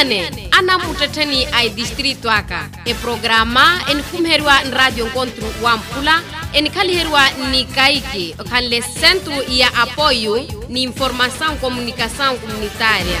Ngwiriane ana muteteni ai distrito aka e programa en kumherwa radio encontro Wampula en kaliherwa ni kaiki kan le centro ya apoio ni informação comunicação comunitária.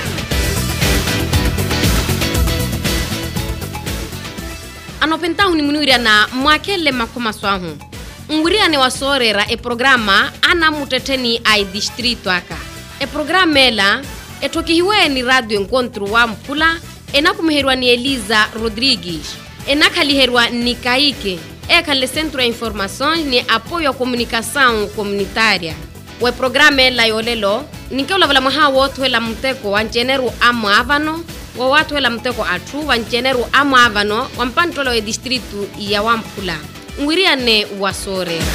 Anopentau ni Ngwiriana mwakele makomaswahu. Ngwiriane wasorera e programa ana muteteni ai distrito aka. E programa ela etokihiwe ni radio encontro Wampula enakumherwa ni Eliza Rodrigues enakaliherwa ni Kaike kan le centro de informação ni apoio à comunicação comunitária. O programa la yolelo nikaula vala maha wotu la mteko wa generu amavano wa watu la mteko atu wa generu amavano wa mpantolo e distrito ya Wampula. Ngwiriane wasorera.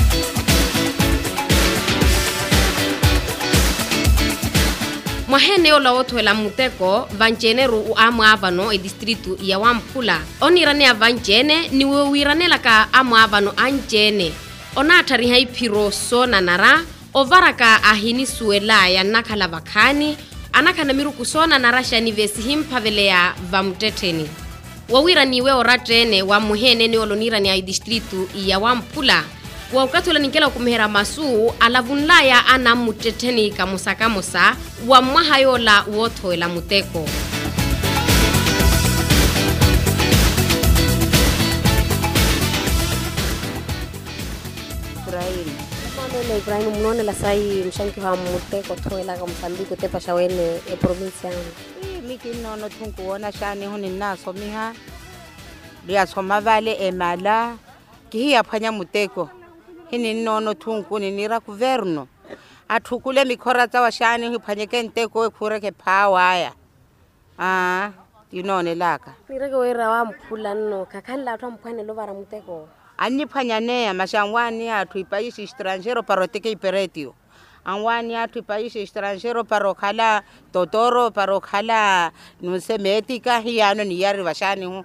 Mwahene ola wotu la muteko vancheneru amavano e distrito ya Wampula. Onirane ya vanchene ni wirane laka amavano anchene. Onatari haipiro sona nara ovaraka ahini suela ya nakala vakani anakana miru kusona narasha ni vesihim pavelea vamuteteni. Wawirani we oratene wa muhene ni olonira ni ya distrito ya Wampula. Wa ukatula nikela kumhera masu alavunlaya ana muteteni kamusa wa mwahayola woto la muteko. Ibrahim mnone la sai mshanki wa muteko toela ka Mozambique tepa shawene e provincia miki nono tunkuona shani huni naso miha lia soma vale emala kiya phanya muteko hini nono tunku ni nira kuverno athukule mikhora tsa washani hiphanyeke nteko ekhureke phawaya inone laka nireke wera Wampula no kakhanla athu amphwane lo vara muteko ani phanyane ya mashangwani athu ipaisi extranjero paroteke iperetio anwani athu ipaisi extranjero parokhala totoro parokhala nusemetika hiyano ni yari washani hu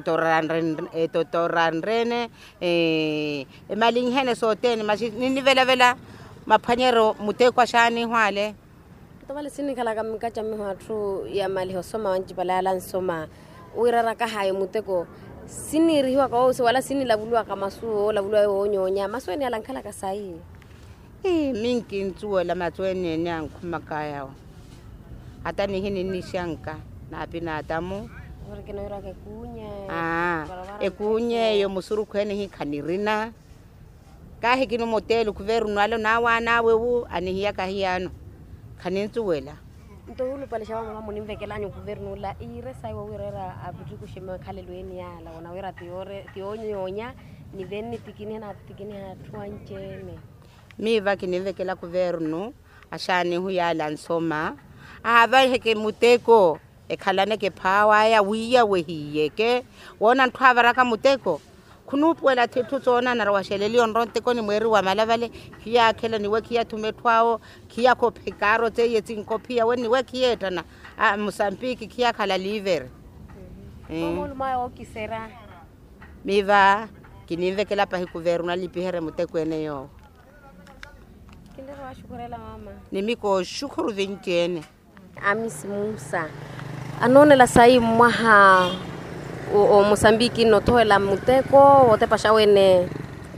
etotoranrene emalingene soteni ni vela maphanyero muteko shani hwale tobale sinikhala kamikacha mihwathu ya mali hosoma wanjipalala nsoma uirara ka haye muteko sinirihiwa ka ose wala sinilabulwa ka masuo labulwa onyonya masweni alankhala ka sai minki ntsuo la matsweni nyankumakaya hata ni hini nishanka na pinatamu workeno irake kunye ekunye yo musuru khwene hi khanirina ka hikino motelo kuveru nalo na wana wewu anihiya ka hiyano khanintsuwela ntohulu pale shawa mama munimvekelanyo kuvernula iresa iwo wirera abutu kushema khalelweni yala ona wira tionyonya ni venni tikini hatwanchene miva kinivekela kuvernu ashani huyala nsoma ava heke muteko ekhalane ke phawaya wiya wehiyeke wona nthwavara ka muteko khunupwela thethu tsona na rawasheleli onronte koni mweri wa malavale khiya khela niwe khiya thumethwao khiya khophikaro tse yetsing kophiya weni we khiyeta na Mozambique khiya khala liver momolo ma okisera miva kinivekela pa hikuveruna lipihere muteko eneyo kindero washukurela mama nimiko shukuru vintene Amis Musa anone la sai mwaha o Mozambique no toela muteko otepa shawene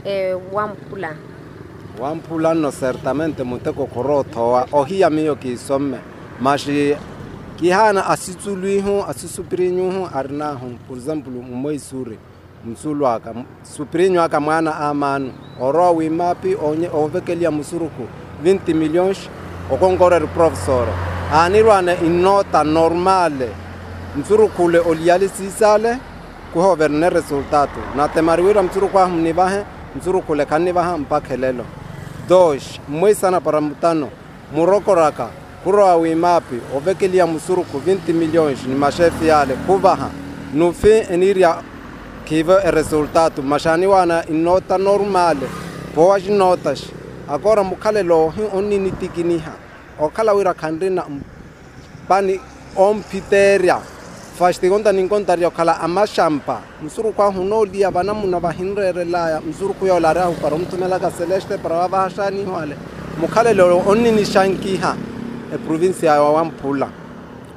Wampula no certamente muteko korotoa ohia miyo kisome mashi kihana asitsuluihu asisupirinyu arinahu for example mmoisuri msulwaka suprinyu aka mwana amanu oro wimapi ovekelia musuruku 20 milhões okongorera professor anirwane inota normale msurukule olialisisale kuhoverne resultato na temariwira msurukwa mnibahe msurukule kanibaha mpakhelelo dosh mwisana para mutano murokoraka kuroa wimapi ovekelia musuruku 20 milhões ni mashefi yale kubaha nufi eniria kiva resultato mashani wana inota normale boas notas agora mukhalelo hi onini tikiniha okhala wira khandrina pani ompiteria fastigonda ninkontario khala amashampa msuru kwa hunolia bana muna bahinrerelaya msuru kuyolara hu paromtumela ka celeste para bahashani wale mukhalelo onini shankiha e provincia ya Wampula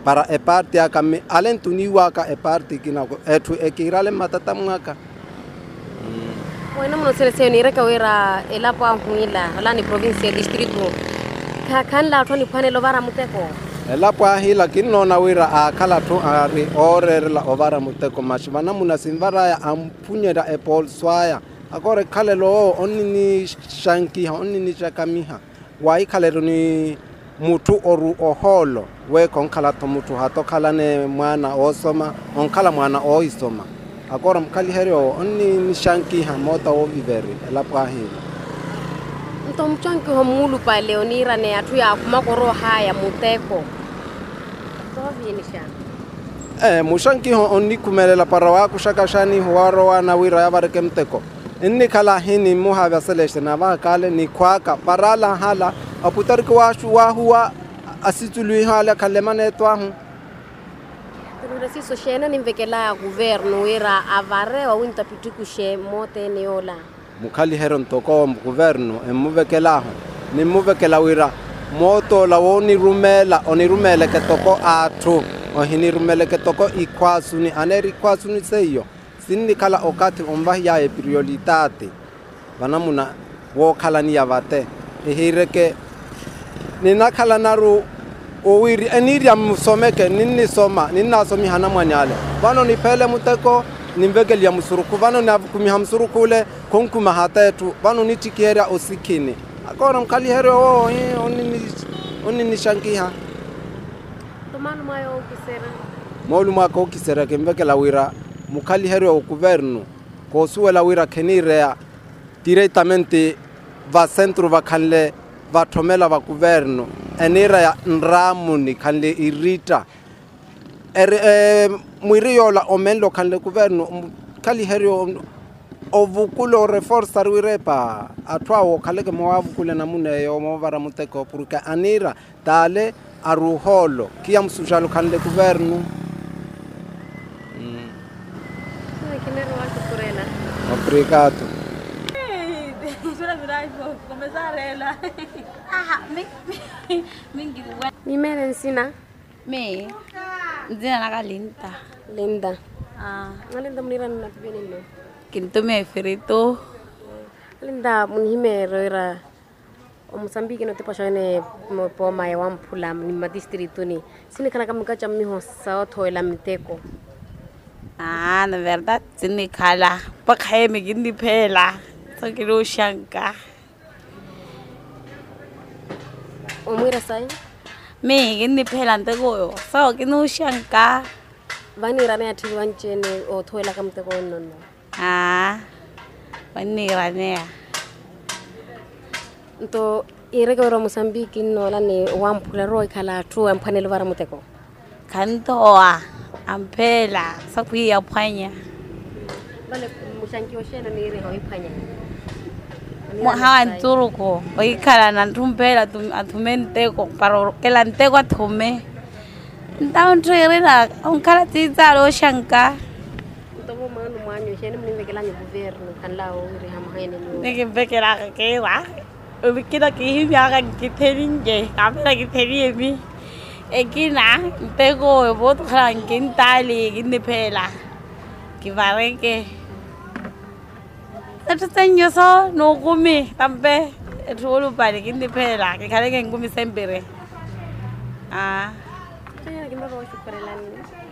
para e parte ya kami alentuni waka e parte kinako etu ekirale matata mwaka. Bueno, no se le ni reka wera elapo huila hala ni province distrito kan la toni panelo vara muteko elapo hila kinona wira akala to ari ore la ovara muteko mashivana muna simvara ya ampunyera e Paul Swaya akore kale lo onni shanki onni chakamiha wai kale ni mutu oru oholo we konkala to mutu hato kala ne mwana osoma onkala mwana oisoma akora mkali herio onni nishanki hamota o viveri elapo hila nto mchanki ho mulu pa leonira ne atu ya kumakoro haya muteko so vinisha mushanki ho onni kumelela para wa kushakashani huaro wana wira ya bareke mteko inni kala hini muha seleshe na va kale ni kwaka parala hala aputarki washu wa huwa asitului hala kalemane twahu si soshena ni mvekela governo wira avare wa winta pitikushe mote neola mukali heron toko governo emuvekelaho ni muvekela wira moto la woni rumela oni rumele ke toko atu ohini rumele ke toko ikwasuni aneri kwasuni seyo sinni kala okati omba ya e prioritate vanamuna wo kala ni yavate ehireke nina kala naru owiri eniria musomeke ninni soma ninna somi hana mwanyale vano ni pele muteko nimbegeli ya musuruku vano na kumiham konkuma hatetu vano ni tikiera osikini akora mkali hero onni ni shankiha tomano mayo kisera molu mako kisera kembekela wira mukali hero governo ko suela wira kenire direttamente va centro va kanle va thomela va governo enira ya nramuni kanle irita muiriola omenlo kanle governo kali herio ovukulo reforza ruirepa atwawo kaleke mwavukule namune yo movara muteko puruka anira dale aruholo kia msujalo kanle governo obrigado. Mimere nsina? Me, nzina naka Linda. Linda. Linda munira na pibeni no? Kinto me ferito. Linda munihimero ira o Mozambique no te pashone po mai wampula ni madistrito ni. Sini kana kamukacha miho sao toela miteko. Na verdad sini kala. Pakhaye me gindi phela. So kilo shanka. Omwira sai? Me gindi phela ntego. So kino shanka. Vani rane ati wanchene o toela kamteko nono. Vani rane. Nto ireke ro Mozambique no la ni wampula roi kala tu ampanelo vara muteko. Kantoa ampela sakwi ya phanya. Vale mushanki oshena ni ire hoi phanya. Hawa nturuko oikala na ntumpela atumenteko para kela nteko atume. Ntauntrera onkala tizalo shanka. Ntomo manu manyo shene mnivekela ni governo kanlao ire hamahene ni. Nikivekela kewa. Ubikira kihibyaga kiteringe kamera kiteri ekina nteko boto khala ngintali gindiphela kivareke Tatsenyo so no kumi tampe etulu pali gindiphela kikhaleke ngumi sembere Tena kimero shukrelani.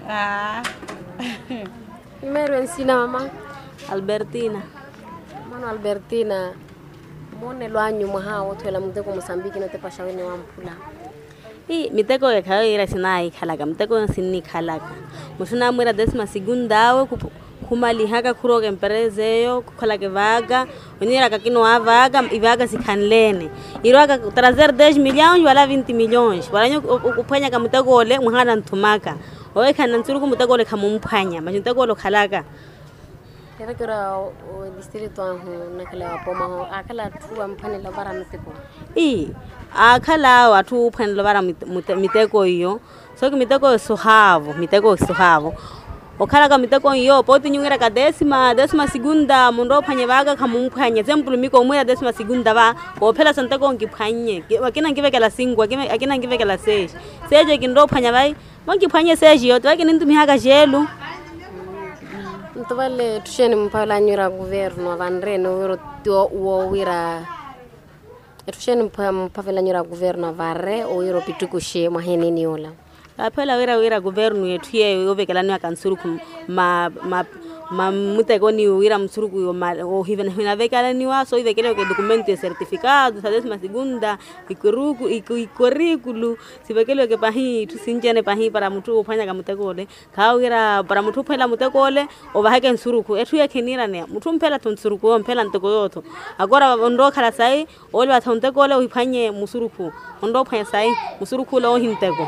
Primero ensina mama Albertina. Mano Albertina mone lwanyu mwahawo twela muteko Mozambique no te pashawene wampula. Miteko ya kayo ira sinai khalaga miteko sinni khalaga musuna mwera 12ª kumali haka kuroga empreseyo kukholake vaga onira kakino avaga ivaga sikhanlene iroga trazer 10 milhões wala 20 milhões wala ukuphanya ka miteko ole muhana nthumaka oe khana ntsuru ku miteko ole khamumphanya miteko ole khalaga era kura o distrito anhu nakala poma ho akala tu ampanela vara miteko akhala watu phanelo vara miteko iyo so ki miteko suhavo okhala ka miteko iyo poti nyungera ka 12ª mundo phanye vaga khamumphanye zempulumiko umwera 12ª va ophela santeko ngiphanye akina ngivekela singwa akina ngivekela seje kindo phanya vai mongi phanye sejo to ke nintu mihaga jelu Ntuvale tusheni mpala nyura governo vanrene wiro to wira tusheni mpavela nyura governo varre o wiro pitukushe mahenini ola apela wira governo yetu ye ovekelani akansuruku ma mutego ni wira msuruku o hina vekelani wa so ivekele ke documento certificado sa 12ª ikurikulu sivekele ke pahi tusinjene pahi para mutu uphanya ka mutekole ka wira para mutu phela mutekole o bahake nsuruku etu ye khenira ne mutu mphela tonsuruku o mphela nteko yotho agora ndo khala sai o le bathontekole o iphanye musuruku ndo phanya sai musuruku lo hinteko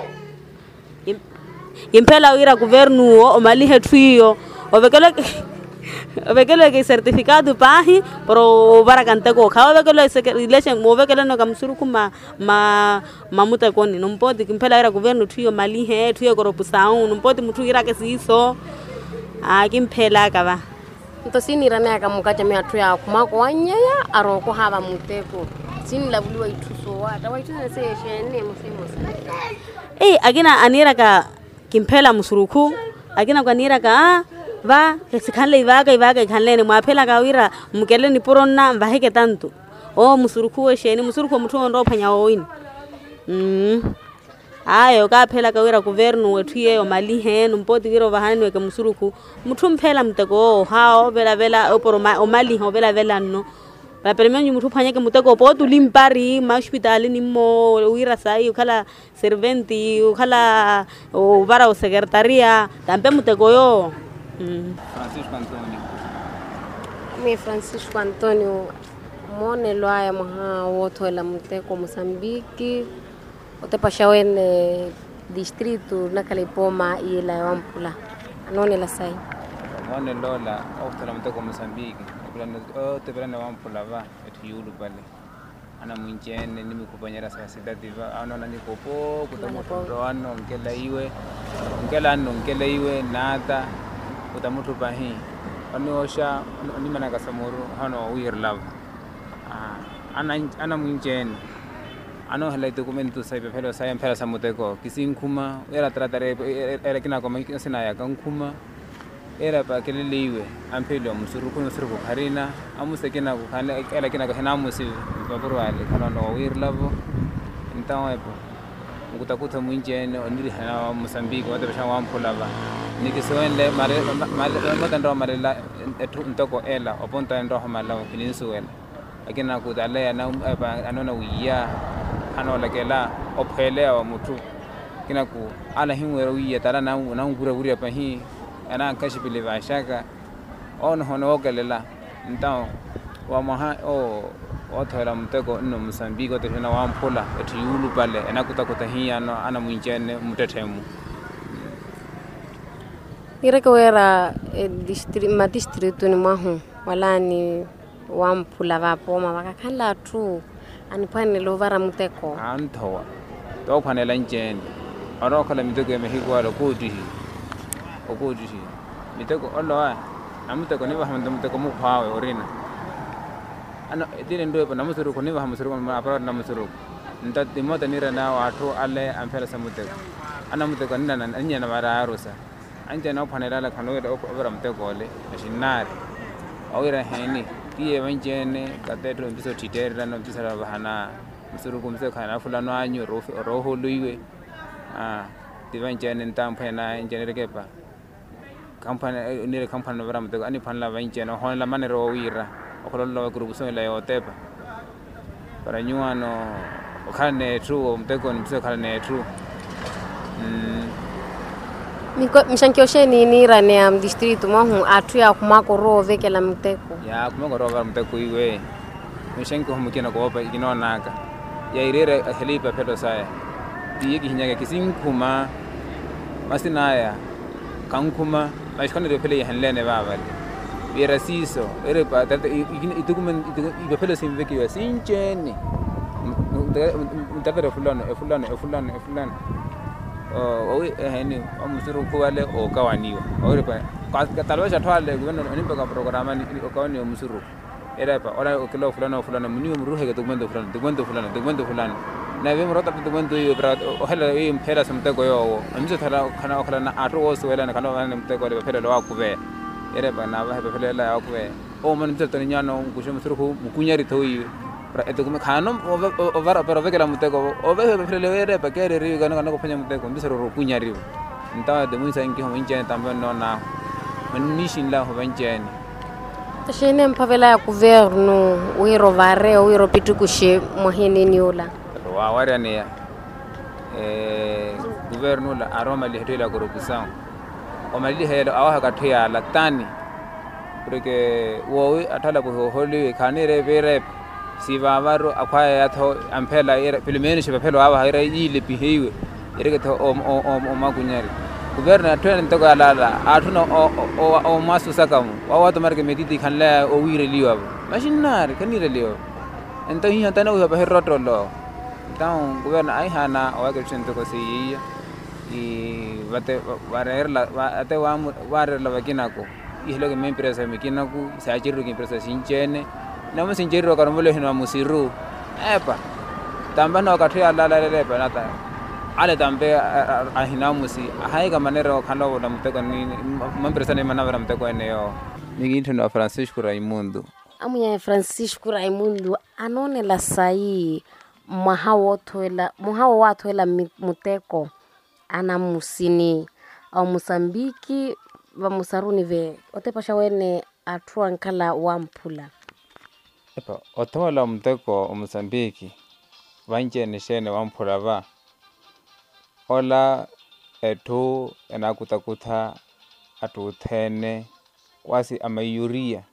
impela wira governo o mali hethuyo ovekelo ke certificado pahi pro barakante ko khawa vekelo relation mo vekelo no kamsuruku ma muta koni no mpoti impela wira governo thuyo mali he thuyo koropusao no mpoti muthu ira ke siso kimphela ka ba to sinirana ka mukacha me athu ya kumako wanyaya aro ko hava muteko sini labuliwa ithuso wata waithuso se shene musimo agina anira ka kimphela musuruku agina kanira ka va sikhanle ivaga khanlene mwaphela ka wira mukeleni poronna vaheke tantu o musuruku sheni musuruku muthu ndo phanya oini ayo ka phela ka wira governo wethu ye o mali he no mpoti wira vahani ke musuruku muthu mphela mteko ha o vela o mali ho vela no la premio muthu phanya ke muteko po tu limpari ma hospital ni mo wira sai ukhala serventi ukhala o vara o secretaria tampe muteko yo Francisco Antonio mone loaya maha woto la muteko Mozambique otepashawene distrito na Kalipoma ila Wampula anone la sai mone lola otela muteko Mozambique tebelana Wampula va etiyulu pale ana mwinjene nimikupanyera sasa diva anona nikopo kutamutoano ngela iwe nada utamutu pahi anosha nimana kasamuru hano wir love ana mwinjene ano hala documento sai pelo sai mpela samuteko kisinkuma era tratare era kina koma sina ya kankuma era pa keleliwe ampelo musuruku harina amusekena ku kana era kina ka hena musi baburu ale kana no wir love ntawepo ukutakuta mwinjene oniri hana Mozambique wate basha wampulava nikisoenle mare matandro marela ntoko ela oponta ndo hamala peninsula akina kudale na anona wiya anola kela ophele wa muthu kina ku ala hinwera wiya tala na ngura pa hi ana kashipile bashaka on hono okelela ntao wa maha othola mteko no Mozambique otena wampula etiyulu pale enakuta hiya no ana mwinjene mutethemu ireke wera distrito ni mahu walani wampula vapoma vakakhala tu anipane lovara muteko anthowa to phanela njene arokhala miteko emehiko alo kodihi miteko olwa namuteko ni bahamdo muteko mukhawe orina ano edine ndo pa namusuruku ni bahamusuruku ma apara namusuruku nta timota nira na watu ale ampela samuteko ana muteko nina na mara arusa anje na phanela la khano obera muteko ole ashinari awira heni tiye wanjene katetro mbiso titerera no mbisara bahana musuruku mse khana fulano anyu roho luiwe divanjene ntampena enjenere kepa kampani nire kampani no veram ani phanla vanjene hon la manero wira okololo grupo so la yotepa para nyuano okhane true mteko mse khane true mishankiosheni nira ne am distrito mahu atu ya kumako ro vekela mteko ya kumako ro var mteko iwe mishanko humukina ko pa iginonaka ya irere helipa pedo saya diyegi hinyaga kisinkuma masinaya kankuma mashkone de pele hanlene babal birasiso ere pa itukumen ibepele simveki wa sincheni mtapere fulano owi eheni amusuru kwale okawaniwa ore pa katalwasha twale gubeno nimbe ka programa ni okawani omusuru era pa ora okelo fulano muniwe muruhe ke dokumento fulano na ve morota pete kwento yo pra o hela e mphela sa mteko yo amse thala khana o khala na atro o swela na kana ba na mteko le phela lo wa kube ere ba na ba phela la ya kube o man mtse toni nyano ku shemo suru ku mukunyari thoi pra eto kuma khano o vara pero vekela mteko o ve phela le ere ba kere ri kana kana ko phanya mteko mse ro kunyari nta de munsa inki ho injene tambe no na manishin la ho banjene tashene mpavela ya governo uiro vare uiro pitukushe mohene niola wa wari ne governo la aroma le hetela ko rokusang o mali hela awa ka thya la tani porque wo athala ko holi khanere bere sivavaro akhaya ya tho amphela ere filmeni shiba phelo awa haira ile bihewe ere ke tho o makunyari governo atwene ntoko alala athuna o masu sakamu wa to marke mediti khanla o wire liwa machinari kanire liwa ento hiya tana u ba herotolo tao governo ai hana o ke tsento ko sei i bate varerla ate wa varerla bakinako ihlo ke mempresa mekinaku sa chiru ke empresa sinchene na mo sinchero ka romolo hino musiru epa tamba no ka thya la pa nata ale tambe ahina musi hai ka manero khalo na mteko ni mempresa ne manavera mteko eneo nginto na Francisco Raimundo amuya Francisco Raimundo anone la sai muhawo wathoela muteko ana musini au Mosambiki va musaruni ve otepasha wene atrua nkala wampula epa othola mteko o Mosambiki vanjene shene wampula va ola eto enakutha atuthene kwasi amayuria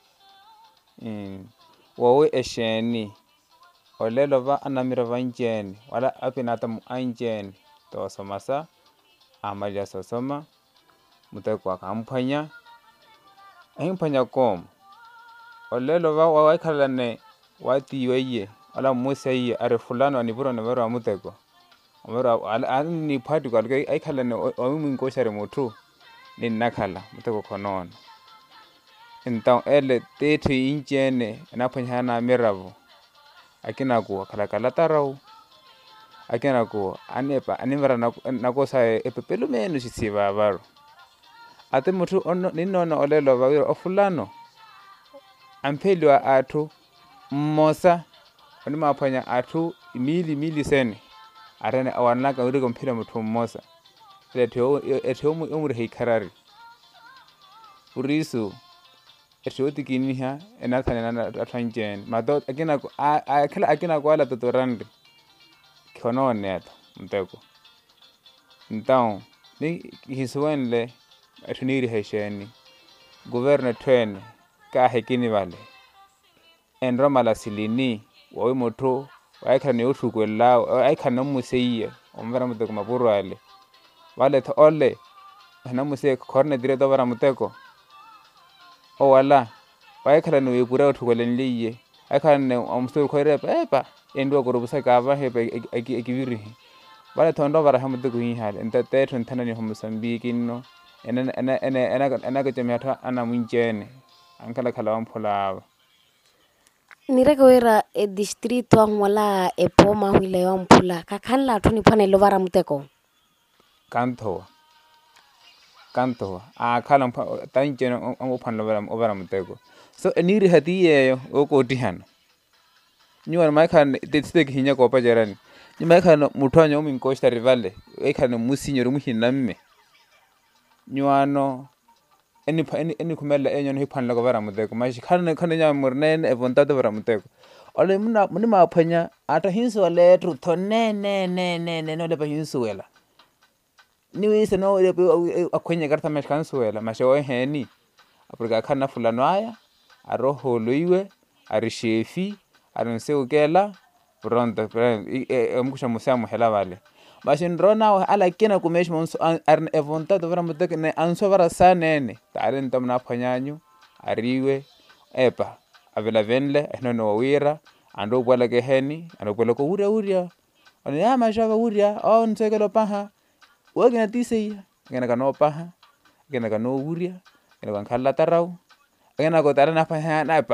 wowe esheni olelo va anamira vanjene wala apinata mu anjene to somasa amalia sosoma muteko akamphanya ahimphanya kom olelo va wa khalane watiweye ala museye are fulano ni buro ne baro muteko omero ani phati kwalke ai khalane o minkoshare motho ni nakhala muteko khonon então ele tethi injene naphanya na miravo akina ku khala tarau akina ku anepa animara nako sa epepelo meno sitsiva varo ate motho ono ninona olelo va o fulano amphelwa athu mmosa oni maphanya athu mili sene arene awana ka uri komphela motho mmosa etho umuri hikharari urisu etho tikiniha enathana na athanjen mato akina kwala totorande khono neto mteko então ni hiswenle athuniri hesheni governo twene ka hekini vale enroma la silini wo motho wa khane uthukwela ai khane museiye omvera muteko mapuro ale vale tho ole na museke khorne dire do vara muteko o wala wa khane we pura uthukwelenliye ai khane omsuru khoirepa epa endo ko rubusa ka va hepa ekiviri vale thondo vara hamuteko hihale entate thonthana ni Mosambiki no ena ka tsemyatha ana munjene ankala khala wamphola nirekowera distrito angwala epoma huile wampula kakhanla thuni phane lo vara muteko kanto akhala tanjene ophana lo vara muteko so eniri hatiye okotihana nyuwa maikhan tetseke hinya ko pajerani ni maikhan muthwanyo minkosta rivale ekhan musinyoro muhinamme nyuano eni khumela enyo hiphanla ko vara muteko mashi khane nya murnene evontate vara muteko ole muni maphanya ata hinso le tru thone ne no le pahinsuela ni wise no le akhwenye kartha mesh kansuela masho heni aprika khana fulano aya aroho loiwe ari shefi aronse ukela pronto emkusha musamo hela vale bashin rona ala kena kumesh monso arne evontate vara muteko ne anso vara sanene tare ntomna phanyanyu ariwe epa avela venle enono wira ando bwala ke heni ando bwala ko uria ani ama java uria on sekelo paha wogena tisiya ngena kano paha ngena kano uria ngena kan khalla tarau ngena ko tare na paha na pa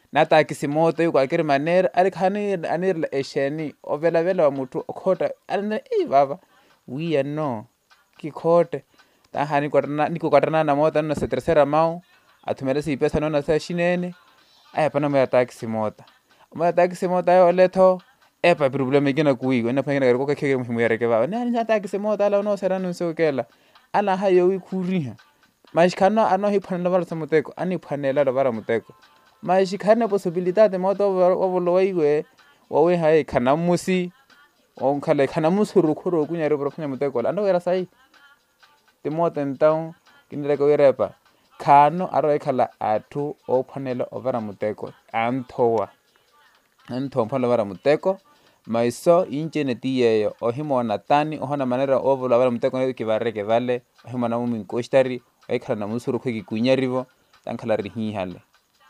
nata kisimoto yuko akiri manera ali khani anirla esheni ovela vela wa muthu okhota alina baba we no kikhote ta hani kwatana niko kwatana na mota na setresera mau athumele si pesa nona sa shinene aya pana mo taxi mota yo letho epa problema ikina kuigo na phangena ko kheke mo yare ke baba na taxi mota la no sera no sokela ala hayo ikuriha mashikana ano hiphanela bara samuteko ani phanela bara muteko mashikana possibilidad moto ovoloiwe wawe hai khana musi onkhale khana musuru khoro kunyare bara phanya muteko ano era sai timote ntao kinile ko yerepa khano aro ekhala athu o phanela ovara muteko anthowa phalo bara muteko maiso inchene tiyeyo ohimona tani ohona manera ovola bara muteko ke bareke vale ohimona mu minkostari ekhala na musuru kheki kunyarivo tankhala rihihale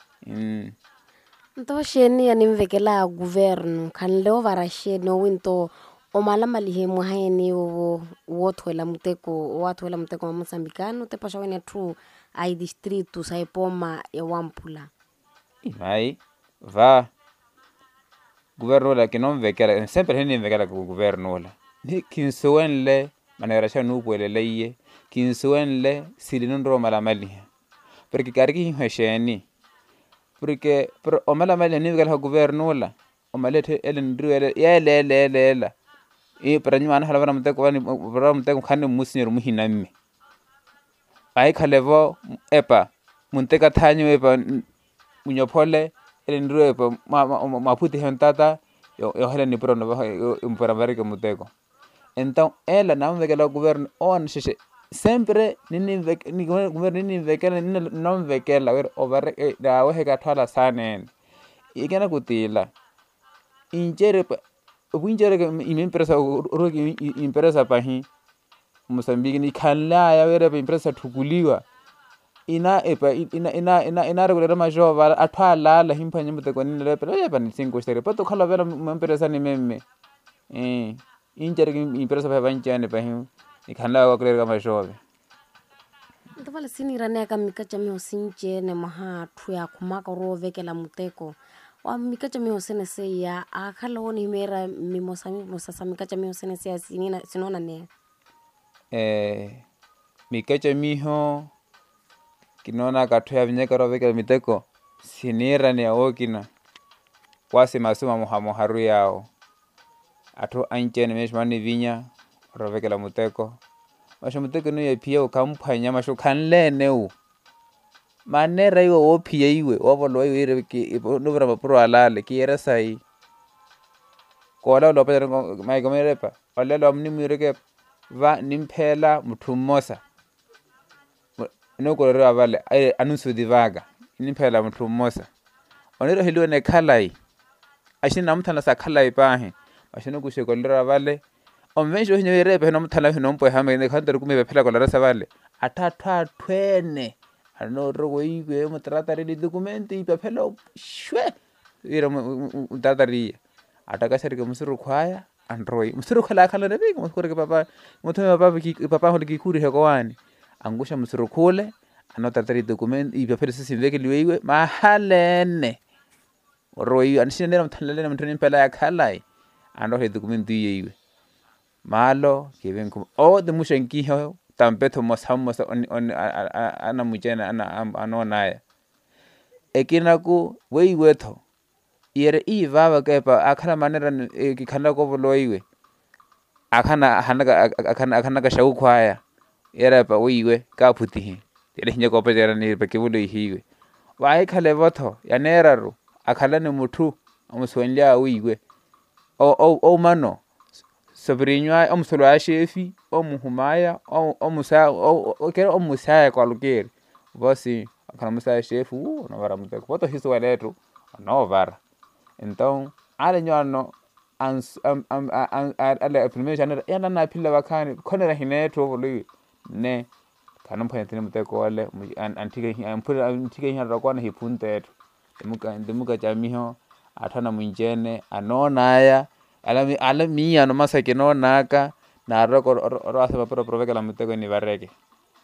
nto sheni ya nimvekela governo khanle ovara sheni winto omalama lihemu haeni wo thoela muteko wa Mosambikano te pasha wena tu ai distrito sa ipoma ya Wampula vai va governo la que non vekela sempre ni vekela ku governo la ni kinsuenle manera sha no puelele ye kinsuenle silinondro malamali porque kariki hesheni porque o malamali ni vekela governo la o malete elendruele yelelela pranywana hala bara muteko khane musinyero muhinamme ai khalevo epa munteka thanyo epa munyophole elendru epa maputi hentata yo hala ni prono ba impora barike muteko então ela não vekela governo on sheshe sempre ni governo ni vekela non vekela ver over da we ka thala sanen ikena kutila injere ubunjere impresa uroki impresa pahi Mozambique ni khanla ya wera impresa thukuliwa ina regular majova athala la himpanya muteko ni le pero ya pani 5 stere pato khala vera impresa ni memme injere impresa pa banchane pahi ni khanla wa kulera majova nto vale sinirane ka mikacha mi osinche ne maha thu ya khumaka ro vekela muteko wa mikacha mi osene se ya akhala woni mera mi mosasa mikacha mi osene se sinona ne mikacha miho kinona kathu ya vinyeka ro vekela miteko sinirane ya okina kwase masuma moharu yao atho anchene meshmani vinya ro vekela muteko masho muteko no yapia ukamphanya masho khanlene manera iwe ophiya iwe ovolo iwe ke no bra pro alale ke era sai kola lo pa mai gomerepa olelo amni mireke va nimphela muthumosa no ko re avale anunsu divaga nimphela muthumosa onero heliwe ne khalai ashina mthana sa khalai pahe ashino kusheko le avale omvenjo hinyo repe no mthala hino mpo ha me khantere kume phela kola rasa vale athatha thwene ano rogo iwe motratare di documenti ipaphelo shwe ira utatari ataka serike musuru khwaya androi musuru khala khala rebe musuru ke papa motho papa hole ki khuri he kwani angusha musuru khule anotatari documenti ipaphelo sisimveke liwe mahalene roi anishinera mthalele mthoni mpela ya khalai ando he documenti yiwe malo kivenku o de mushenki ho tampetho mosamos on ana mujena ana anonaya ekinaku weiwetho yere ivava kepa akhala manera kikhanda ko voloiwe akhana ka shau khwaya yere pa weiwe ka phutihi tere hinye ko pejera ni pe kebolo hiwe wa ikhale votho yaneraru akhala ne muthu amuswenlia weiwe o mano Sabrinywa omsolo ya shefi omuhumaya omusaya kwa lukeri basi akana musaya shefi no vara muteko boto hiso waletu no vara então ale nyano ale primeiro janeiro ena na pila bakani konera hineto voli ne kana mphanyatene muteko wale antike hinara kwana hipuntetu demuka jamiho athana munjene anonaya ala miya no masake no naka na ro asa pero proveka la muteko ni bareke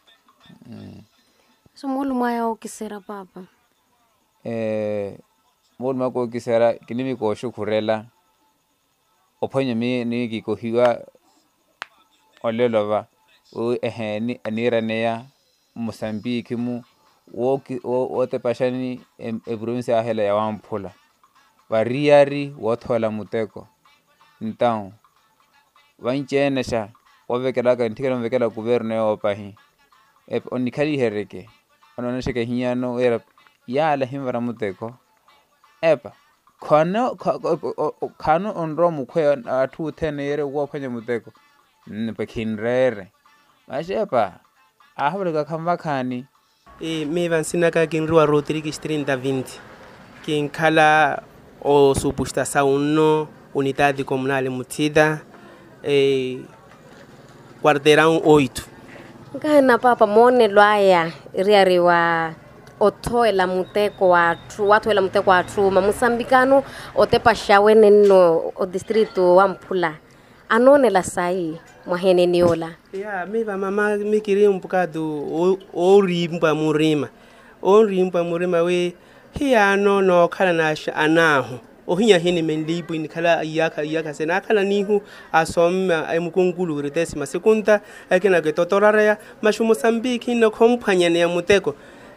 so molu maya o kisera papa Mulu mako kisera kinimi ko shukurela. Oponye ni kikohiwa olelova. Ni aniranea Mozambique mu wote pashani province ya hela ya Wamphula. Variari wothola muteko. Então, vanchenesha ovekela ntikela mvekela gouverne opahi. Onikali hereke. Ononeshe hinyano era yala himvara muteko. Epa kano onro mukwe atu tenere wophanye muteko. Pekinrere. Mashepa ahabuleka khambakhani. Me vansina ka kinruwa Rodrigues 3020. Kinkhala o subestação 1, unidade comunal Mutida, quarteirão 8. Kana papa mone lwaya riariwa otoela muteko watu Mosambicano otepashawe neno o distrito Wamphula anonela sai mwahene niola. Me va mama me queria bocado o rimpa murima. O rimpa murima we hiano no kala na anaho. O hinya hini menlipo in kala iyaka sena kala nihu asoma ay mukungulu retesi masekunda akena ke totorarea mashu Mozambique no kompanya ne muteko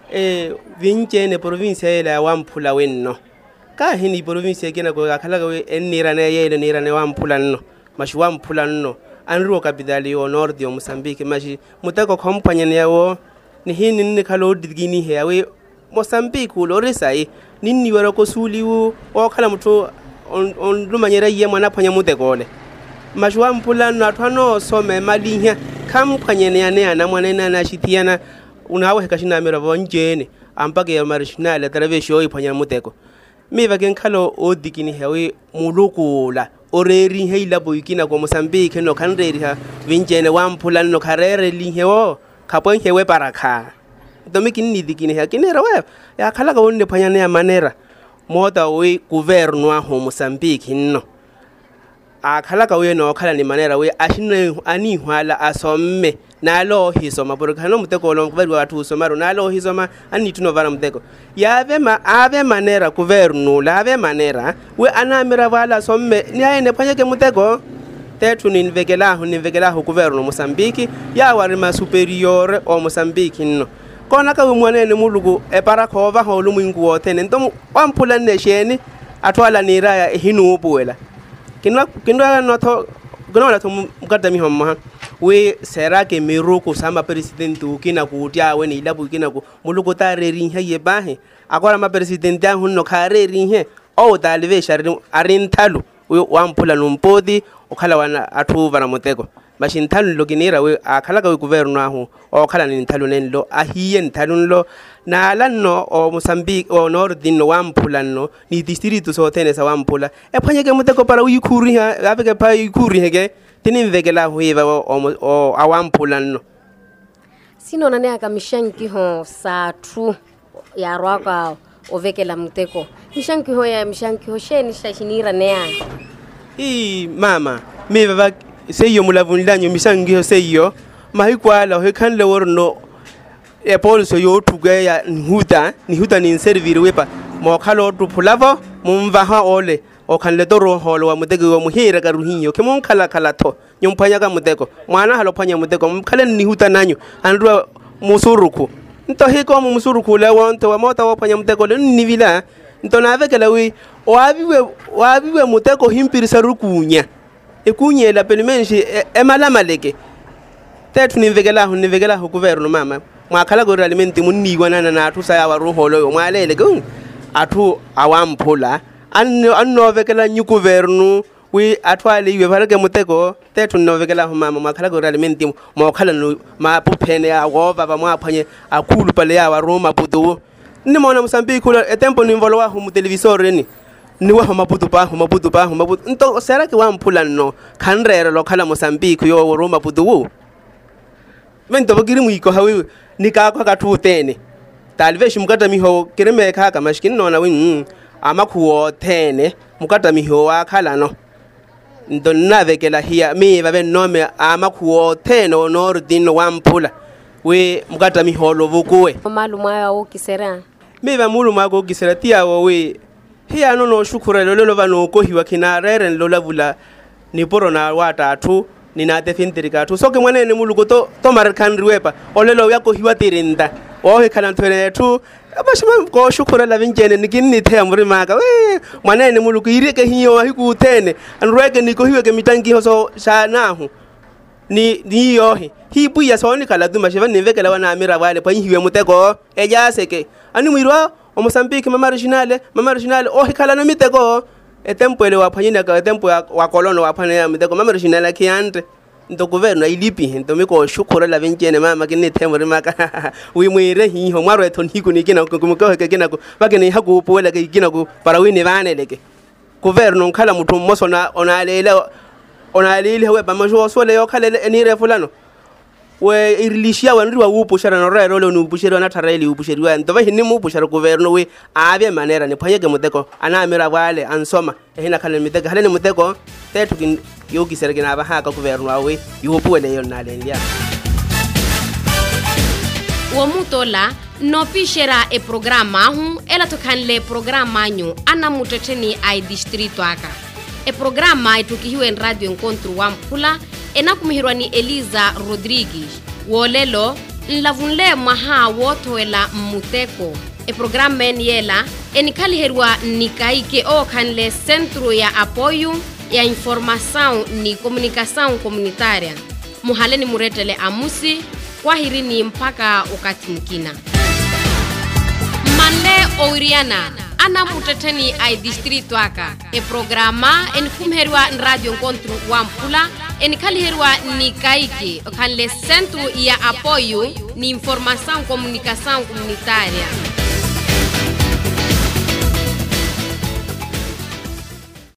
vinchene province ya Wamphula wenno ka hini province kena ko kala we enirane yele nirane Wamphula no mashu Wamphula no anruo kapitali o nordi o Mozambique mashi muteko kompanya ne yawo ni hini ni kalo digini he we Mozambique uloresai nini wara ko suliwu o kala muto on lumanyera yemwa na phanya mutekole mashu Wamphula no athano some malinya kam phanya ne ane ana mwana na shitiana unawe kashina mera vonjene ampake ya marishinale travesho iphanya muteko miva kenkalo odikini hewe mulukula oreri heila boykina ko Mozambique no kanreri ha vinjene Wamphula no karere lihewo kapon hewe baraka domikini nidikini ha kinera we ya khala ka wonne phanya ne ya manera mota we gouvernement ho Mozambique no akhala ka we no khala ni manera we ashine ani hwala asomme nalo hisoma borokano muteko lo kuverwa watu somaro nalo hisoma ani tunovara muteko yave ave manera kuvernu lave manera we anamira wala somme ni ayene phanyeke muteko tetu ninvekela ho kuvernu Mozambique ya warima superior o Mozambique no kona ka umwanene mulugu eparakova ho lumungu wote nento Wamphula nesheni atwala nira ya hinu obuela kinwa noto gona to mukadami homma we sera ke meroko sama president ukina kutia we ni labu kina ku muluko tareri he bahe agora ma president ya hunno kareri he o dalve shari arinthalu we Wamphula numpodi okhala wana athuva na muteko mashinthalo lokinira we akhala ka we gouvernement ho okhala ni nthalu nenlo ahiye nthalu lo nalanno o Mozambique o nordi no Wamphula no ni distrito so tenesa Wamphula ephanyeke muteko para uyikhuri ha aveke pa uyikhuri heke tinimvekela huiva o Wamphula no sino nane akamishanki ho sa tru ya rwaka ovekela muteko mishanki ho ya mishanki ho sheni shashinira ne mama meva seyo mulavundanyo misangi ho seyo mahikwala he kanle worno poliso yo tuge ya nihuta ni servir wepa mo khalo tu phulavo mumva ha ole o kanle doro holo wa mutego wa muhira ka ruhinyo ke mon khala to nyumphanya ka muteko mwana halo phanya muteko mkhale nihuta nanyo andwa musuruku nto hiko musuruku le wonto wa mota wa phanya muteko le nivila nto na vekela we wabiwe muteko himpirisa rukunya ekunyela pelimenshi emalamaleke tetu nivekela ho governo mama mwakhala go realmente munniwa na athu sa ya ruholo yo mwalele ke athu Awamphula anno vekela nyu governo we athwale iwe barake muteko tetu novekela ho mama mwakhala go realmente mwakhala no mapuphene ya gova ba mwaphanye akhulu pale ya wa Roma putu ni mona Mozambique kula etempo nimvolo wa ho mu televisor ni wa maputu nto sera ke Wamphula no khanrero lo khala Mozambique yo Roma putu vento bagiri muiko hawe nika kwa katutene talveshi mukata miho kireme kaka mashkin nona win amakhuo tene mukata miho wakhala no ndo navekela hiya mi vabe nome amakhuo tene onordin Wamphula we mukata miho lo vukuwe maluma ya okisera mi va muluma go kisera tia we hiya no shukura lolo vano ko hiwa kina reren lola vula ni porona wata tu ni na te fintirika tu so ke mwana ne muluko to mar kanriwepa olelo ya ko hiwa tirinda o he kana tone tu abashima ko shukura la vinjene ni kinni te amuri maka we mwana ne muluko ireke hiyo hiku tene anrege ni ko hiwe ke mitangi hoso shanahu ni yohi hi buya soni kala duma sheva nimvekela wana amira wale pa hiwe mutego eja seke ani mwirwa o Mozambique mama regionale o hikala no mitego etempo ele waphanyina ka etempo wa kolono waphanya mitego mama regionale kiante ndo governo ilipi ndo miko shukura la venjene mama kinne temore maka wi mwire hi ho maro eton hiku ni kina kumko ke kina ko bakene haku pola ke kina ko para wini vane leke governo kala mutu mosona onalele we ba majo so le yo kala ni refulano we irilishia wanriwa upushara no rero le no upushira na tareli upushiriwa ntova hinni mu upushara governo we abye manera ne phanyege muteko anamira wale ansoma ehina kala miteko halene muteko tetu kin yogi sergina ba haka governo awe yopuele yo nalendia wo mutola no pishera e programa hu ela tokanle programa nyu ana muteteni ai distrito aka e programa itukihiwe en radio encontro wa Mpula enakumihirwa ni Eliza Rodrigues wolelo nlavunle maha wotoela muteko e programa yela enikaliherwa nikaike o kanle centro ya apoio ya informação ni comunicação comunitária muhaleni muretele amusi kwahirini mpaka wakati mkina mande oiriana ana muteteni ai distrito aka e programa enikumherwa radio encontro wa Mpula enikaliherwa nikaike kanle centro ya apoio ni informação comunicação comunitária